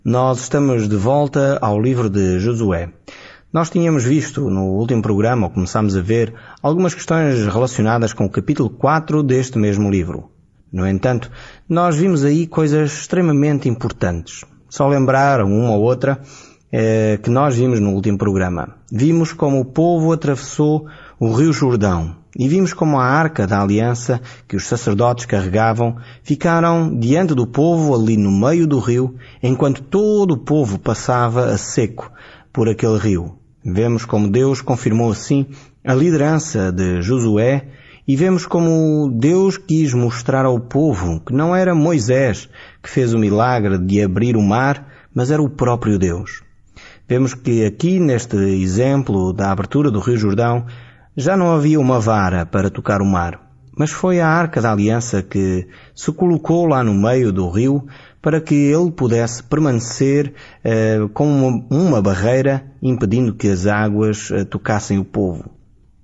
Nós estamos de volta ao livro de Josué. Nós tínhamos visto no último programa, ou começámos a ver, algumas questões relacionadas com o capítulo 4 deste mesmo livro. No entanto, nós vimos aí coisas extremamente importantes. Só lembrar uma ou outra que nós vimos no último programa. Vimos como o povo atravessou o rio Jordão e vimos como a arca da aliança que os sacerdotes carregavam ficaram diante do povo ali no meio do rio, enquanto todo o povo passava a seco por aquele rio. Vemos como Deus confirmou assim a liderança de Josué e vemos como Deus quis mostrar ao povo que não era Moisés que fez o milagre de abrir o mar, mas era o próprio Deus. Vemos que aqui neste exemplo da abertura do rio Jordão já não havia uma vara para tocar o mar, mas foi a arca da aliança que se colocou lá no meio do rio para que ele pudesse permanecer como uma barreira, impedindo que as águas tocassem o povo.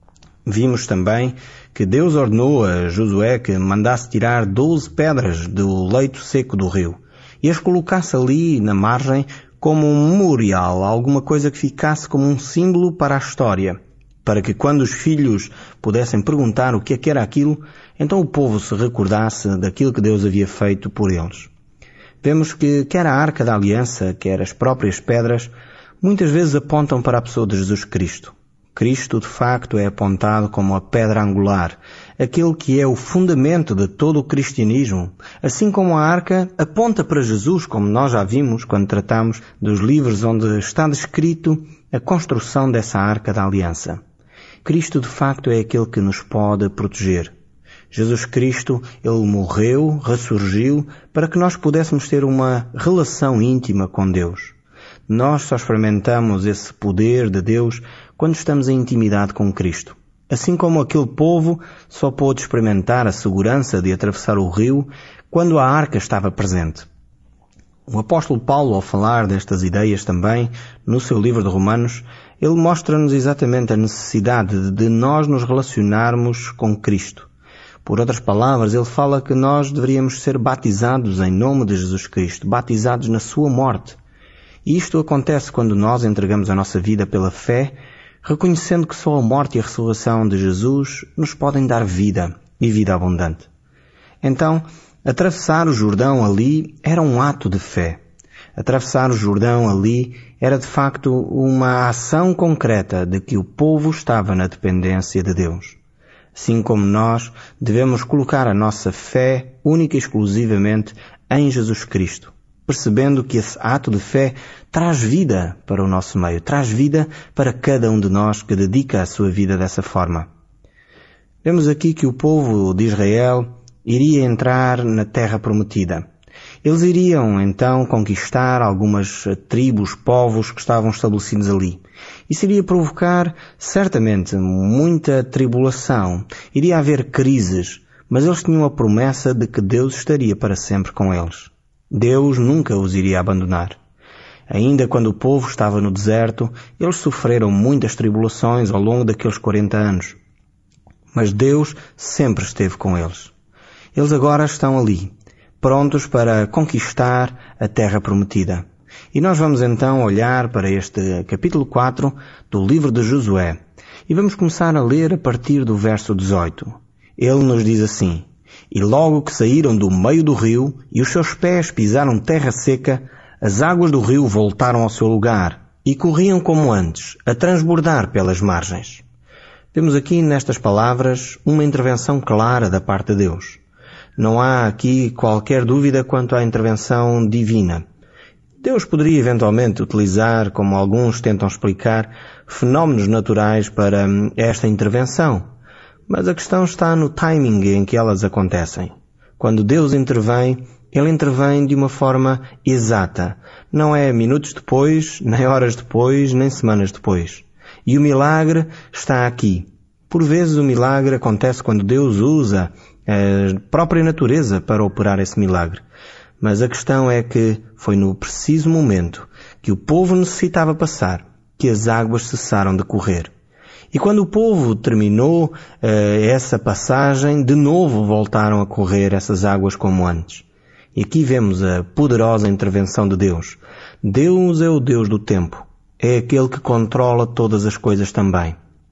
Vimos também que Deus ordenou a Josué que mandasse tirar 12 pedras do leito seco do rio e as colocasse ali na margem como um memorial, alguma coisa que ficasse como um símbolo para a história, para que quando os filhos pudessem perguntar o que é que era aquilo, então o povo se recordasse daquilo que Deus havia feito por eles. Vemos que quer a arca da aliança, quer as próprias pedras, muitas vezes apontam para a pessoa de Jesus Cristo. Cristo, de facto, é apontado como a pedra angular, aquele que é o fundamento de todo o cristianismo, assim como a arca aponta para Jesus, como nós já vimos quando tratamos dos livros onde está descrito a construção dessa arca da aliança. Cristo, de facto, é aquele que nos pode proteger. Jesus Cristo, Ele morreu, ressurgiu, para que nós pudéssemos ter uma relação íntima com Deus. Nós só experimentamos esse poder de Deus quando estamos em intimidade com Cristo. Assim como aquele povo só pôde experimentar a segurança de atravessar o rio quando a arca estava presente. O apóstolo Paulo, ao falar destas ideias também, no seu livro de Romanos, ele mostra-nos exatamente a necessidade de nós nos relacionarmos com Cristo. Por outras palavras, ele fala que nós deveríamos ser batizados em nome de Jesus Cristo, batizados na sua morte. E isto acontece quando nós entregamos a nossa vida pela fé, reconhecendo que só a morte e a ressurreição de Jesus nos podem dar vida e vida abundante. Então, atravessar o Jordão ali era um ato de fé. Atravessar o Jordão ali era de facto uma ação concreta de que o povo estava na dependência de Deus. Assim como nós devemos colocar a nossa fé única e exclusivamente em Jesus Cristo, percebendo que esse ato de fé traz vida para o nosso meio, traz vida para cada um de nós que dedica a sua vida dessa forma. Vemos aqui que o povo de Israel iria entrar na terra prometida. Eles iriam então conquistar algumas tribos, povos que estavam estabelecidos ali. Isso iria provocar certamente muita tribulação, iria haver crises, mas eles tinham a promessa de que Deus estaria para sempre com eles. Deus nunca os iria abandonar. Ainda quando o povo estava no deserto, eles sofreram muitas tribulações ao longo daqueles 40 anos. Mas Deus sempre esteve com eles. Eles agora estão ali, prontos para conquistar a terra prometida. E nós vamos então olhar para este capítulo 4 do livro de Josué. E vamos começar a ler a partir do verso 18. Ele nos diz assim: E logo que saíram do meio do rio e os seus pés pisaram terra seca, as águas do rio voltaram ao seu lugar e corriam como antes, a transbordar pelas margens. Temos aqui nestas palavras uma intervenção clara da parte de Deus. Não há aqui qualquer dúvida quanto à intervenção divina. Deus poderia eventualmente utilizar, como alguns tentam explicar, fenómenos naturais para esta intervenção. Mas a questão está no timing em que elas acontecem. Quando Deus intervém, Ele intervém de uma forma exata. Não é minutos depois, nem horas depois, nem semanas depois. E o milagre está aqui. Por vezes o milagre acontece quando Deus usa a própria natureza para operar esse milagre. Mas a questão é que foi no preciso momento que o povo necessitava passar que as águas cessaram de correr. E quando o povo terminou essa passagem, de novo voltaram a correr essas águas como antes. E aqui vemos a poderosa intervenção de Deus. Deus é o Deus do tempo. É aquele que controla todas as coisas também.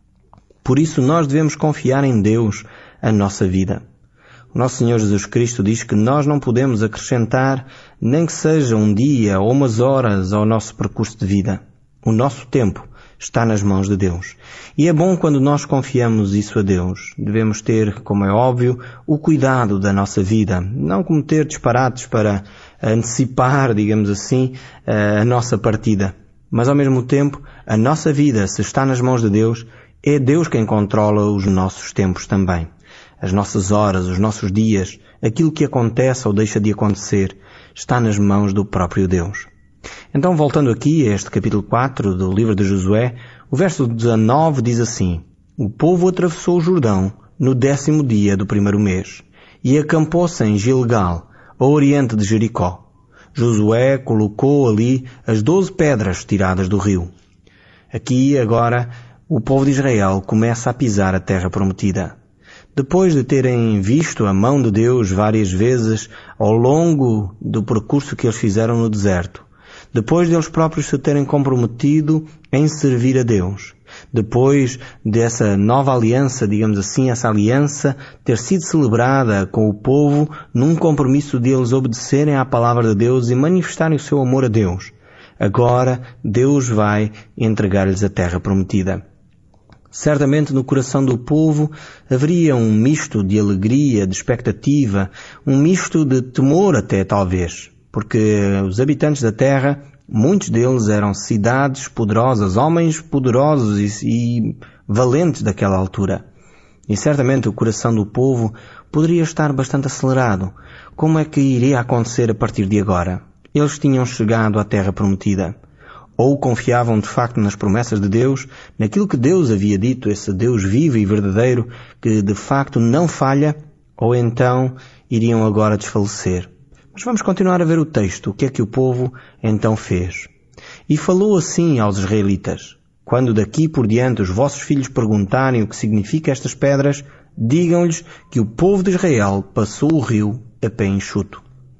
Por isso nós devemos confiar em Deus a nossa vida. O nosso Senhor Jesus Cristo diz que nós não podemos acrescentar nem que seja um dia ou umas horas ao nosso percurso de vida. O nosso tempo está nas mãos de Deus. E é bom quando nós confiamos isso a Deus. Devemos ter, como é óbvio, o cuidado da nossa vida. Não cometer disparates para antecipar, digamos assim, a nossa partida. Mas ao mesmo tempo, a nossa vida, se está nas mãos de Deus, é Deus quem controla os nossos tempos também. As nossas horas, os nossos dias, aquilo que acontece ou deixa de acontecer, está nas mãos do próprio Deus. Então, voltando aqui a este capítulo 4 do livro de Josué, o verso 19 diz assim: O povo atravessou o Jordão no 10º dia do primeiro mês e acampou-se em Gilgal, ao oriente de Jericó. Josué colocou ali as 12 pedras tiradas do rio. Aqui, agora, o povo de Israel começa a pisar a terra prometida. Depois de terem visto a mão de Deus várias vezes ao longo do percurso que eles fizeram no deserto, depois de eles próprios se terem comprometido em servir a Deus, depois dessa nova aliança, digamos assim, essa aliança ter sido celebrada com o povo num compromisso de eles obedecerem à palavra de Deus e manifestarem o seu amor a Deus, agora Deus vai entregar-lhes a terra prometida. Certamente no coração do povo haveria um misto de alegria, de expectativa, um misto de temor até talvez, porque os habitantes da terra, muitos deles eram cidades poderosas, homens poderosos e valentes daquela altura. E certamente o coração do povo poderia estar bastante acelerado. Como é que iria acontecer a partir de agora? Eles tinham chegado à terra prometida. Ou confiavam de facto nas promessas de Deus, naquilo que Deus havia dito, esse Deus vivo e verdadeiro, que de facto não falha, ou então iriam agora desfalecer. Mas vamos continuar a ver o texto, o que é que o povo então fez. E falou assim aos israelitas: Quando daqui por diante os vossos filhos perguntarem o que significa estas pedras, digam-lhes que o povo de Israel passou o rio a pé enxuto.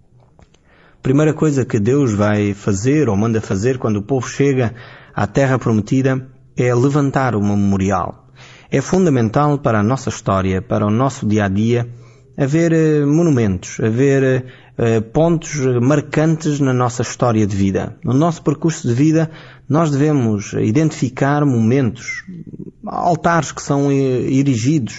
Primeira coisa que Deus vai fazer ou manda fazer quando o povo chega à terra prometida é levantar uma memorial. É fundamental para a nossa história, para o nosso dia-a-dia, haver monumentos, haver pontos marcantes na nossa história de vida. No nosso percurso de vida, nós devemos identificar momentos, altares que são erigidos,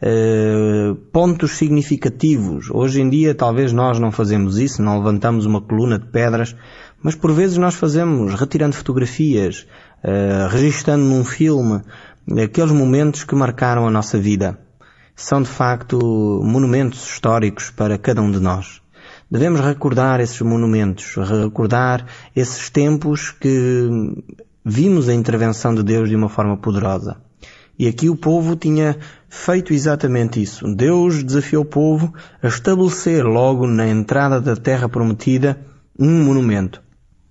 pontos significativos. Hoje em dia talvez nós não fazemos isso, não levantamos uma coluna de pedras, mas por vezes nós fazemos retirando fotografias, registando num filme aqueles momentos que marcaram a nossa vida. São de facto monumentos históricos para cada um de nós. Devemos recordar esses monumentos, recordar esses tempos que vimos a intervenção de Deus de uma forma poderosa. E aqui o povo tinha feito exatamente isso. Deus desafiou o povo a estabelecer logo na entrada da terra prometida um monumento.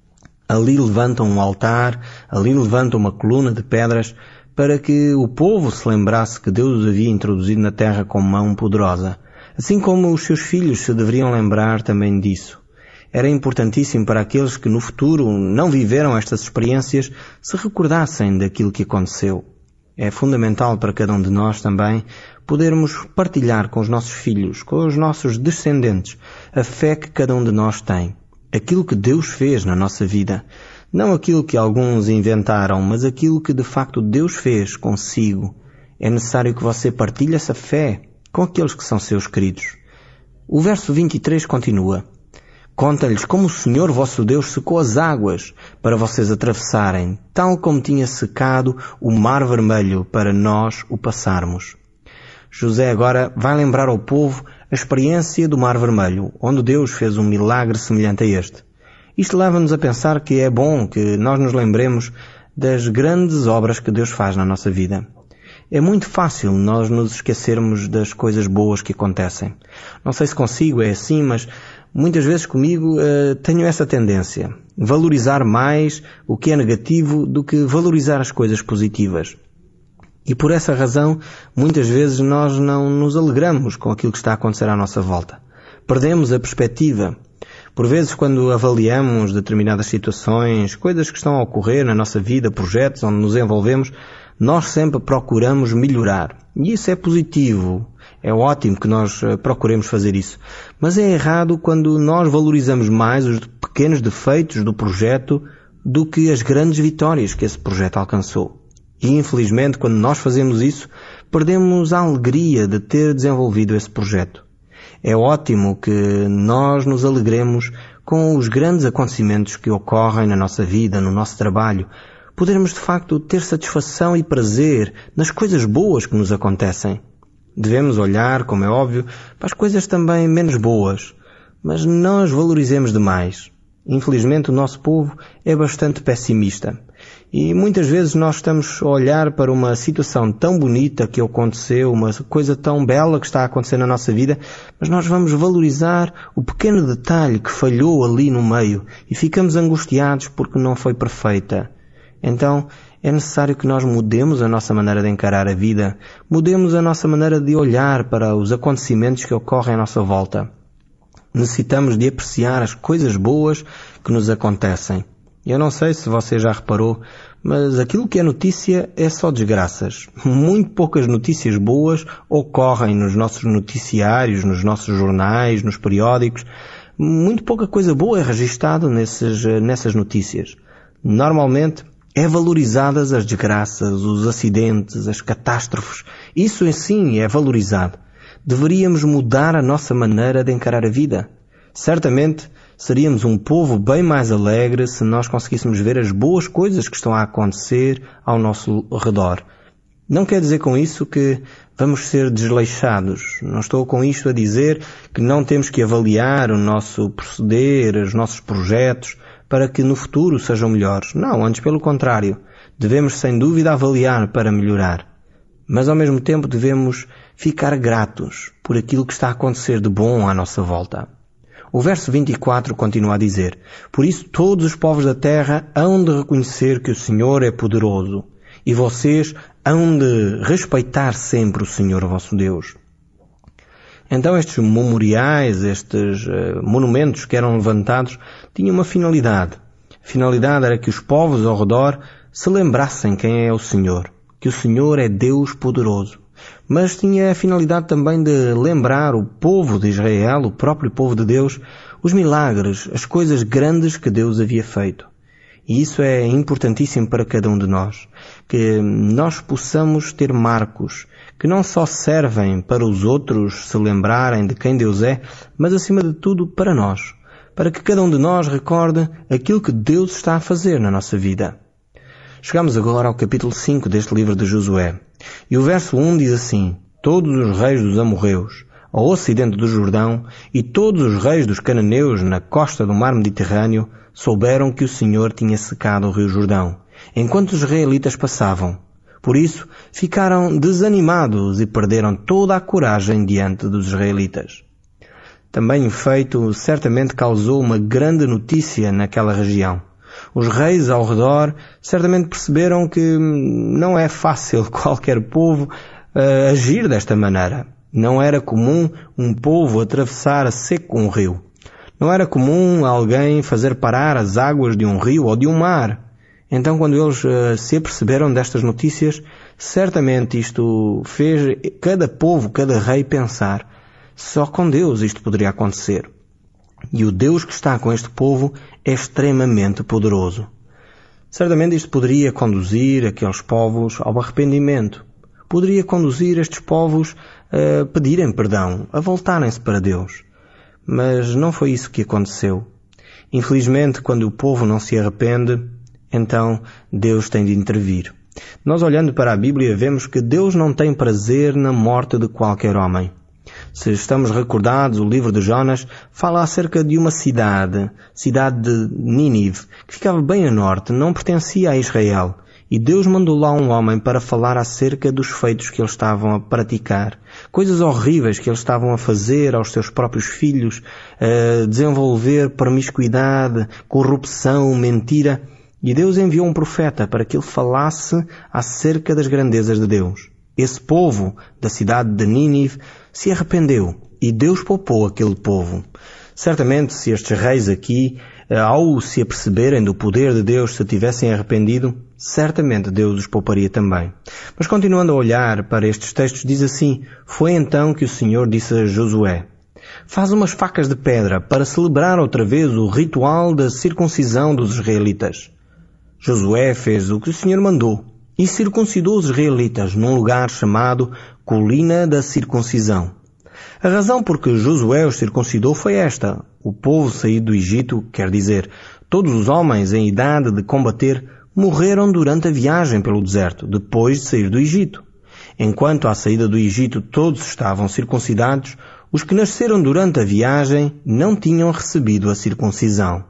Ali levantam um altar, ali levantam uma coluna de pedras para que o povo se lembrasse que Deus os havia introduzido na terra com mão poderosa. Assim como os seus filhos se deveriam lembrar também disso. Era importantíssimo para aqueles que no futuro não viveram estas experiências se recordassem daquilo que aconteceu. É fundamental para cada um de nós também podermos partilhar com os nossos filhos, com os nossos descendentes, a fé que cada um de nós tem. Aquilo que Deus fez na nossa vida. Não aquilo que alguns inventaram, mas aquilo que de facto Deus fez consigo. É necessário que você partilhe essa fé com aqueles que são seus queridos. O verso 23 continua: Conta-lhes como o Senhor vosso Deus secou as águas para vocês atravessarem, tal como tinha secado o Mar Vermelho para nós o passarmos. José agora vai lembrar ao povo a experiência do Mar Vermelho, onde Deus fez um milagre semelhante a este. Isto leva-nos a pensar que é bom que nós nos lembremos das grandes obras que Deus faz na nossa vida. É muito fácil nós nos esquecermos das coisas boas que acontecem. Não sei se consigo, é assim, mas muitas vezes comigo tenho essa tendência. Valorizar mais o que é negativo do que valorizar as coisas positivas. E por essa razão, muitas vezes nós não nos alegramos com aquilo que está a acontecer à nossa volta. Perdemos a perspectiva. Por vezes, quando avaliamos determinadas situações, coisas que estão a ocorrer na nossa vida, projetos onde nos envolvemos, nós sempre procuramos melhorar. E isso é positivo. É ótimo que nós procuremos fazer isso. Mas é errado quando nós valorizamos mais os pequenos defeitos do projeto do que as grandes vitórias que esse projeto alcançou. E infelizmente, quando nós fazemos isso, perdemos a alegria de ter desenvolvido esse projeto. É ótimo que nós nos alegremos com os grandes acontecimentos que ocorrem na nossa vida, no nosso trabalho. Podermos de facto ter satisfação e prazer nas coisas boas que nos acontecem. Devemos olhar, como é óbvio, para as coisas também menos boas, mas não as valorizemos demais. Infelizmente, o nosso povo é bastante pessimista. E muitas vezes nós estamos a olhar para uma situação tão bonita que aconteceu, uma coisa tão bela que está a acontecer na nossa vida, mas nós vamos valorizar o pequeno detalhe que falhou ali no meio e ficamos angustiados porque não foi perfeita. Então, é necessário que nós mudemos a nossa maneira de encarar a vida, mudemos a nossa maneira de olhar para os acontecimentos que ocorrem à nossa volta. Necessitamos de apreciar as coisas boas que nos acontecem. Eu não sei se você já reparou, mas aquilo que é notícia é só desgraças. Muito poucas notícias boas ocorrem nos nossos noticiários, nos nossos jornais, nos periódicos. Muito pouca coisa boa é registada nessas notícias. Normalmente é valorizadas as desgraças, os acidentes, as catástrofes. Isso em si é valorizado. Deveríamos mudar a nossa maneira de encarar a vida. Certamente seríamos um povo bem mais alegre se nós conseguíssemos ver as boas coisas que estão a acontecer ao nosso redor. Não quer dizer com isso que vamos ser desleixados. Não estou com isto a dizer que não temos que avaliar o nosso proceder, os nossos projetos, para que no futuro sejam melhores. Não, antes pelo contrário. Devemos sem dúvida avaliar para melhorar. Mas ao mesmo tempo devemos ficar gratos por aquilo que está a acontecer de bom à nossa volta. O verso 24 continua a dizer: Por isso todos os povos da terra hão de reconhecer que o Senhor é poderoso, e vocês hão de respeitar sempre o Senhor vosso Deus. Então estes memoriais, estes monumentos que eram levantados, tinham uma finalidade. A finalidade era que os povos ao redor se lembrassem quem é o Senhor, que o Senhor é Deus poderoso. Mas tinha a finalidade também de lembrar o povo de Israel, o próprio povo de Deus, os milagres, as coisas grandes que Deus havia feito. E isso é importantíssimo para cada um de nós, que nós possamos ter marcos que não só servem para os outros se lembrarem de quem Deus é, mas acima de tudo para nós, para que cada um de nós recorde aquilo que Deus está a fazer na nossa vida. Chegamos agora ao capítulo 5 deste livro de Josué. E o verso 1 diz assim: Todos os reis dos amorreus, ao ocidente do Jordão, e todos os reis dos cananeus na costa do mar Mediterrâneo, souberam que o Senhor tinha secado o rio Jordão, enquanto os israelitas passavam. Por isso, ficaram desanimados e perderam toda a coragem diante dos israelitas. Também o feito certamente causou uma grande notícia naquela região. Os reis ao redor certamente perceberam que não é fácil qualquer povo agir desta maneira. Não era comum um povo atravessar a seco um rio. Não era comum alguém fazer parar as águas de um rio ou de um mar. Então, quando eles se aperceberam destas notícias, certamente isto fez cada povo, cada rei pensar: só com Deus isto poderia acontecer. E o Deus que está com este povo é extremamente poderoso. Certamente isto poderia conduzir aqueles povos ao arrependimento. Poderia conduzir estes povos a pedirem perdão, a voltarem-se para Deus. Mas não foi isso que aconteceu. Infelizmente, quando o povo não se arrepende, então Deus tem de intervir. Nós, olhando para a Bíblia, vemos que Deus não tem prazer na morte de qualquer homem. Se estamos recordados, o livro de Jonas fala acerca de uma cidade de Nínive, que ficava bem a norte, não pertencia a Israel. E Deus mandou lá um homem para falar acerca dos feitos que eles estavam a praticar. Coisas horríveis que eles estavam a fazer aos seus próprios filhos, a desenvolver promiscuidade, corrupção, mentira. E Deus enviou um profeta para que ele falasse acerca das grandezas de Deus. Esse povo da cidade de Nínive se arrependeu e Deus poupou aquele povo. Certamente, se estes reis aqui, ao se aperceberem do poder de Deus, se tivessem arrependido, certamente Deus os pouparia também. Mas continuando a olhar para estes textos, diz assim: foi então que o Senhor disse a Josué: faz umas facas de pedra para celebrar outra vez o ritual da circuncisão dos israelitas. Josué fez o que o Senhor mandou e circuncidou os israelitas num lugar chamado Colina da Circuncisão. A razão por que Josué os circuncidou foi esta: o povo saído do Egito, quer dizer, todos os homens em idade de combater, morreram durante a viagem pelo deserto, depois de sair do Egito. Enquanto à saída do Egito todos estavam circuncidados, os que nasceram durante a viagem não tinham recebido a circuncisão.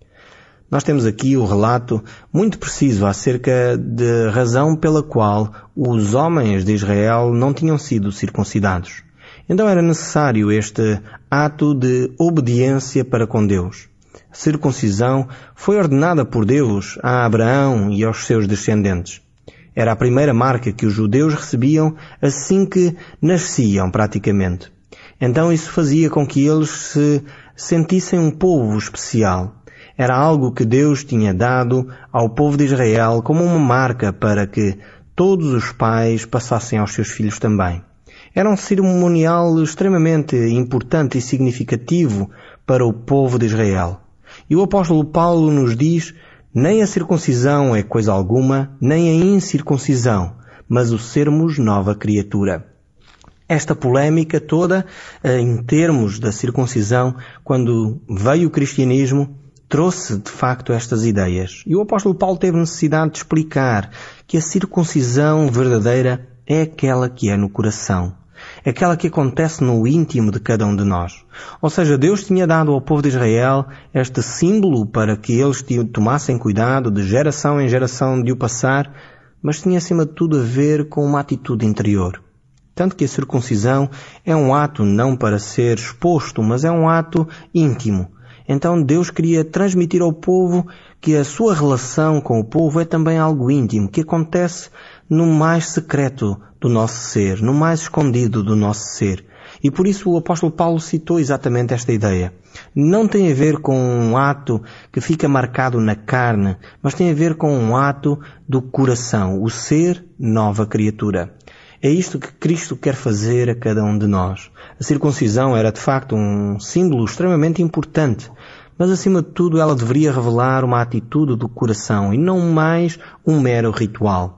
Nós temos aqui o relato muito preciso acerca da razão pela qual os homens de Israel não tinham sido circuncidados. Então era necessário este ato de obediência para com Deus. A circuncisão foi ordenada por Deus a Abraão e aos seus descendentes. Era a primeira marca que os judeus recebiam assim que nasciam praticamente. Então isso fazia com que eles se sentissem um povo especial. Era algo que Deus tinha dado ao povo de Israel como uma marca para que todos os pais passassem aos seus filhos também. Era um cerimonial extremamente importante e significativo para o povo de Israel. E o apóstolo Paulo nos diz: nem a circuncisão é coisa alguma, nem a incircuncisão, mas o sermos nova criatura. Esta polémica toda, em termos da circuncisão, quando veio o cristianismo, trouxe de facto estas ideias. E o apóstolo Paulo teve necessidade de explicar que a circuncisão verdadeira é aquela que é no coração. Aquela que acontece no íntimo de cada um de nós. Ou seja, Deus tinha dado ao povo de Israel este símbolo para que eles tomassem cuidado de geração em geração de o passar, mas tinha acima de tudo a ver com uma atitude interior. Tanto que a circuncisão é um ato não para ser exposto, mas é um ato íntimo. Então Deus queria transmitir ao povo que a sua relação com o povo é também algo íntimo, que acontece no mais secreto do nosso ser, no mais escondido do nosso ser. E por isso o apóstolo Paulo citou exatamente esta ideia. Não tem a ver com um ato que fica marcado na carne, mas tem a ver com um ato do coração, o ser nova criatura. É isto que Cristo quer fazer a cada um de nós. A circuncisão era de facto um símbolo extremamente importante, mas acima de tudo ela deveria revelar uma atitude do coração e não mais um mero ritual.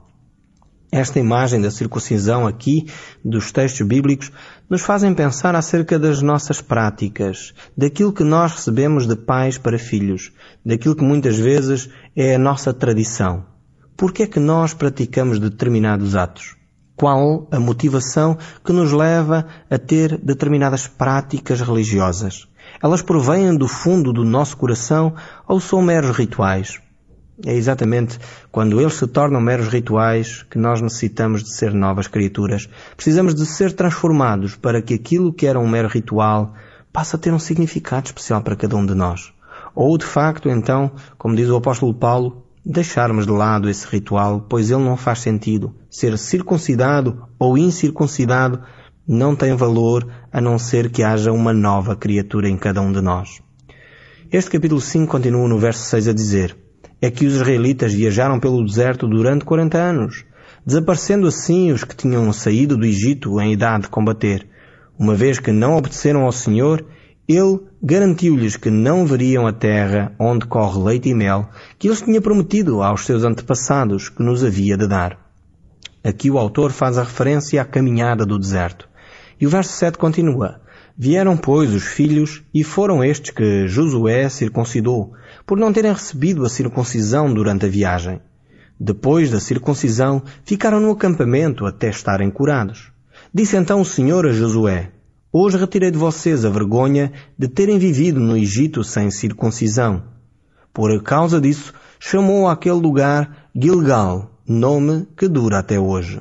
Esta imagem da circuncisão aqui, dos textos bíblicos, nos fazem pensar acerca das nossas práticas, daquilo que nós recebemos de pais para filhos, daquilo que muitas vezes é a nossa tradição. Por que é que nós praticamos determinados atos? Qual a motivação que nos leva a ter determinadas práticas religiosas? Elas provêm do fundo do nosso coração ou são meros rituais? É exatamente quando eles se tornam meros rituais que nós necessitamos de ser novas criaturas. Precisamos de ser transformados para que aquilo que era um mero ritual passe a ter um significado especial para cada um de nós. Ou, de facto, então, como diz o apóstolo Paulo, deixarmos de lado esse ritual, pois ele não faz sentido. Ser circuncidado ou incircuncidado não tem valor a não ser que haja uma nova criatura em cada um de nós. Este capítulo 5 continua no verso 6 a dizer: é que os israelitas viajaram pelo deserto durante 40 anos, desaparecendo assim os que tinham saído do Egito em idade de combater. Uma vez que não obedeceram ao Senhor, Ele garantiu-lhes que não veriam a terra onde corre leite e mel, que Ele tinha prometido aos seus antepassados que nos havia de dar. Aqui o autor faz a referência à caminhada do deserto. E o verso 7 continua: vieram, pois, os filhos, e foram estes que Josué circuncidou, por não terem recebido a circuncisão durante a viagem. Depois da circuncisão, ficaram no acampamento até estarem curados. Disse então o Senhor a Josué: hoje retirei de vocês a vergonha de terem vivido no Egito sem circuncisão. Por causa disso, chamou aquele lugar Gilgal, nome que dura até hoje.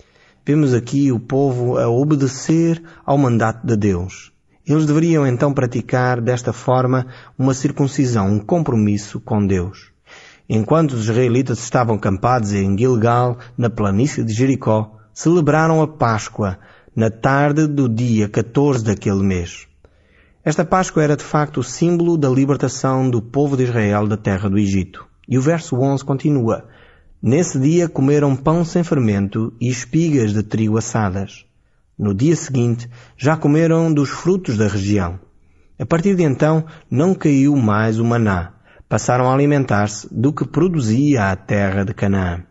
Vemos aqui o povo a obedecer ao mandato de Deus. Eles deveriam então praticar desta forma uma circuncisão, um compromisso com Deus. Enquanto os israelitas estavam acampados em Gilgal, na planície de Jericó, celebraram a Páscoa na tarde do dia 14 daquele mês. Esta Páscoa era de facto o símbolo da libertação do povo de Israel da terra do Egito. E o verso 11 continua: Nesse dia comeram pão sem fermento e espigas de trigo assadas. No dia seguinte já comeram dos frutos da região. A partir de então não caiu mais o maná. Passaram a alimentar-se do que produzia a terra de Canaã.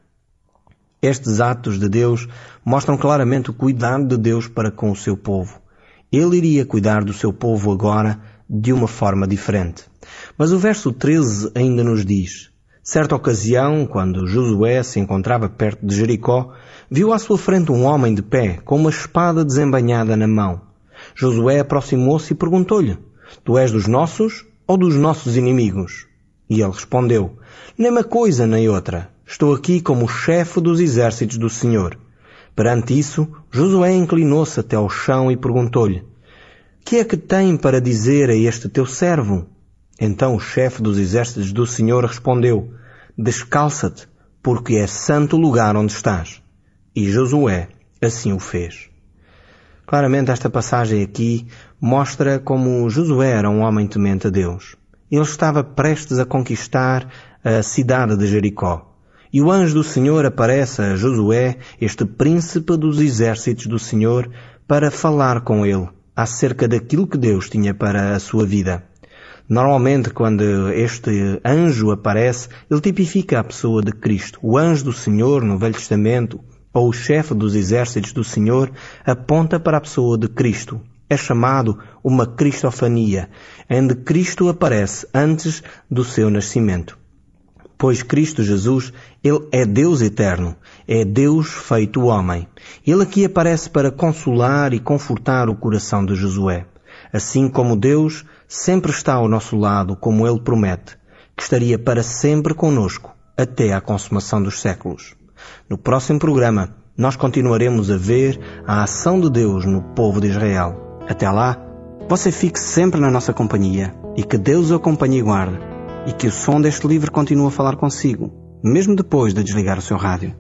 Estes atos de Deus mostram claramente o cuidado de Deus para com o seu povo. Ele iria cuidar do seu povo agora de uma forma diferente. Mas o verso 13 ainda nos diz: Certa ocasião, quando Josué se encontrava perto de Jericó, viu à sua frente um homem de pé, com uma espada desembainhada na mão. Josué aproximou-se e perguntou-lhe: Tu és dos nossos ou dos nossos inimigos? E ele respondeu: Nem uma coisa nem outra. Estou aqui como chefe dos exércitos do Senhor. Perante isso, Josué inclinou-se até ao chão e perguntou-lhe: Que é que tem para dizer a este teu servo? Então o chefe dos exércitos do Senhor respondeu: Descalça-te, porque é santo o lugar onde estás. E Josué assim o fez. Claramente esta passagem aqui mostra como Josué era um homem temente a Deus. Ele estava prestes a conquistar a cidade de Jericó. E o anjo do Senhor aparece a Josué, este príncipe dos exércitos do Senhor, para falar com ele acerca daquilo que Deus tinha para a sua vida. Normalmente, quando este anjo aparece, ele tipifica a pessoa de Cristo. O anjo do Senhor, no Velho Testamento, ou o chefe dos exércitos do Senhor, aponta para a pessoa de Cristo. É chamado uma cristofania, onde Cristo aparece antes do seu nascimento. Pois Cristo Jesus, Ele é Deus eterno, é Deus feito homem. Ele aqui aparece para consolar e confortar o coração de Josué. Assim como Deus sempre está ao nosso lado, como Ele promete, que estaria para sempre conosco, até à consumação dos séculos. No próximo programa, nós continuaremos a ver a ação de Deus no povo de Israel. Até lá, você fique sempre na nossa companhia e que Deus o acompanhe e guarde. E que o som deste livro continue a falar consigo, mesmo depois de desligar o seu rádio.